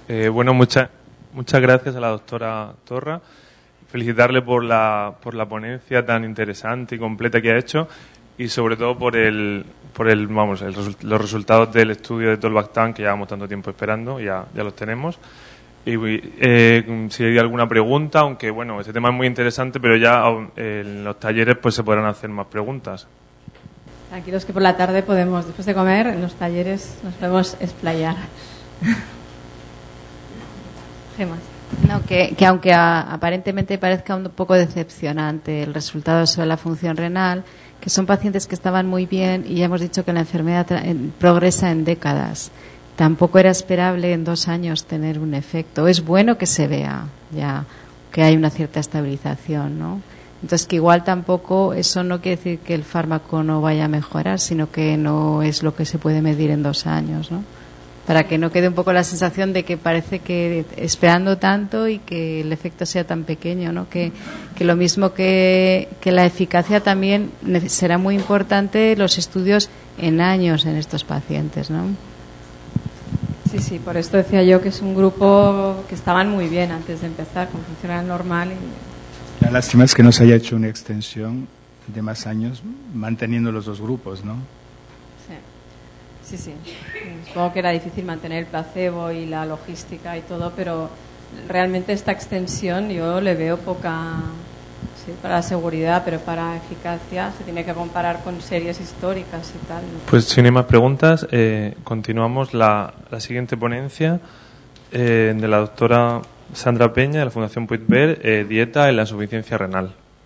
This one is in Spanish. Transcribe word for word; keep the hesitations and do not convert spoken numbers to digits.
Eh, bueno, muchas muchas gracias a la doctora Torra. Felicitarle por la, por la ponencia tan interesante y completa que ha hecho y sobre todo por el, por el, vamos, el, los resultados del estudio de Tolbachtan que llevamos tanto tiempo esperando, ya, ya los tenemos. Y eh, si hay alguna pregunta, aunque bueno, este tema es muy interesante, pero ya eh, en los talleres pues se podrán hacer más preguntas. Tranquilos que por la tarde podemos, después de comer, en los talleres nos podemos explayar. Gemas. No, que, que aunque a, aparentemente parezca un poco decepcionante el resultado sobre la función renal, que son pacientes que estaban muy bien y ya hemos dicho que la enfermedad tra- en, progresa en décadas. Tampoco era esperable en dos años tener un efecto. Es bueno que se vea ya que hay una cierta estabilización, ¿no? Entonces que igual tampoco eso no quiere decir que el fármaco no vaya a mejorar, sino que no es lo que se puede medir en dos años, ¿no? Para que no quede un poco la sensación de que parece que esperando tanto y que el efecto sea tan pequeño, ¿no? Que, que lo mismo que, que la eficacia también será muy importante los estudios en años en estos pacientes, ¿no? Sí, sí, por esto decía yo que es un grupo que estaban muy bien antes de empezar, con funcional normal. Y... La lástima es que no se haya hecho una extensión de más años manteniendo los dos grupos, ¿no? Sí, sí. Supongo que era difícil mantener el placebo y la logística y todo, pero realmente esta extensión yo le veo poca, sí, para la seguridad, pero para eficacia se tiene que comparar con series históricas y tal. Pues si no hay más preguntas, eh, continuamos la, la siguiente ponencia eh, de la doctora Sandra Peña de la Fundación Puigvert, eh, dieta en la insuficiencia renal.